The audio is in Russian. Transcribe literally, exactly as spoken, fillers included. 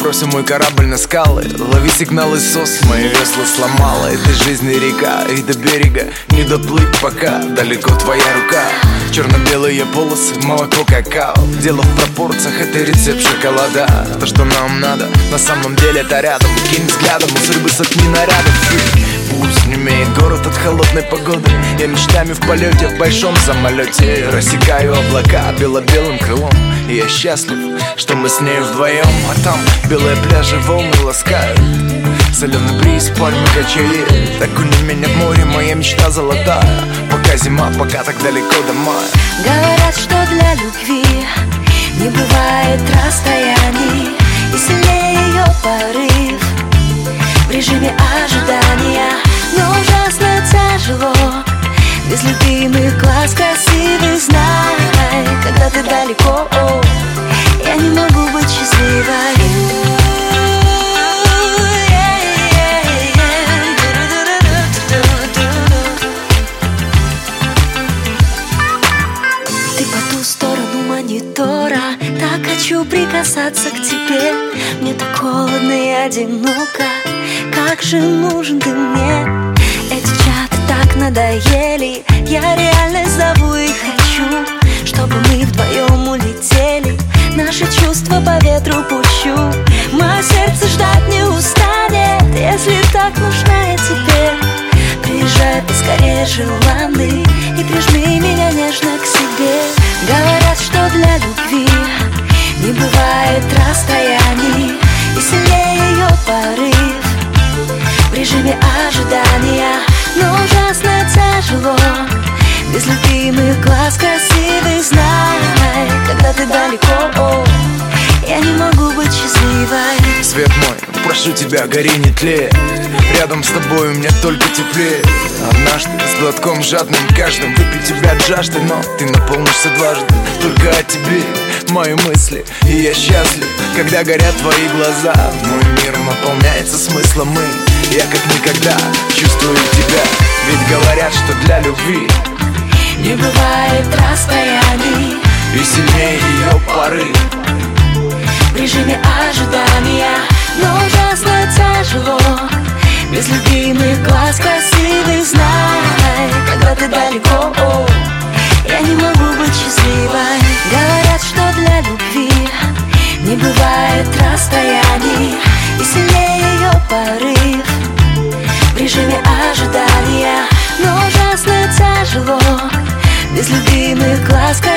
бросим мой корабль на скалы. Лови сигналы СОС, мои весла сломала. Этой жизни река, и до берега не доплыть пока. Далеко твоя рука, черно-белые полосы, молоко, какао. Дело в пропорциях, это рецепт шоколада. То, что нам надо, на самом деле это рядом. Кинь взглядом, у судьбы сотни нарядов. Пусть не имеет город от холодной погоды. Я мечтами в полете, в большом самолете рассекаю облака бело-белым крылом. И я счастлив, что мы с ней вдвоем. А там белые пляжи, волны ласкают. Соленый бриз, пальмы, качели. Окуни меня в море, моя мечта золотая. Пока зима, пока так далеко до мая. Говорят, что для любви не бывает расстояний, и сильнее ее порыв в режиме ожидания. Но ужасно тяжело без любимых глаз красивых. Знай, когда ты далеко, я не могу быть счастливой. Ты по ту сторону монитора, так хочу прикасаться к тебе. Мне так холодно и одиноко, как же нужен ты мне. Эти чаты так надоели, я реально зову и хочу, чтобы мы вдвоем улетели. Наши чувства по ветру пущу. Мое сердце ждать не устанет, если так нужна я тебе. Приезжай поскорее, желанный, и прижми меня нежно к себе. Говорят, что для любви не бывает расстояний, и сильнее ее порыв в режиме ожидания. Но ужасно тяжело без любимых глаз красивых. Знай, когда ты далеко, я не могу быть счастливой. Свет мой, прошу тебя, гори, не тлей. Рядом с тобой у меня только теплее. Однажды с глотком жадным каждым выпью тебя от жажды, но ты наполнишься дважды. Только о тебе мои мысли, и я счастлив, когда горят твои глаза. Мой мир наполняется смыслом, и я как никогда чувствую тебя. Ведь говорят, что для любви не бывает расстояний, и сильнее ее порыв в режиме ожидания. Но ужасно тяжело без любимых глаз красивых. Знай, когда ты далеко, я не могу быть счастливой. Говорят, что для любви не бывает расстояний, и сильнее ее порыв в режиме ожидания. Но ужасно тяжело без любимых глаз красивых.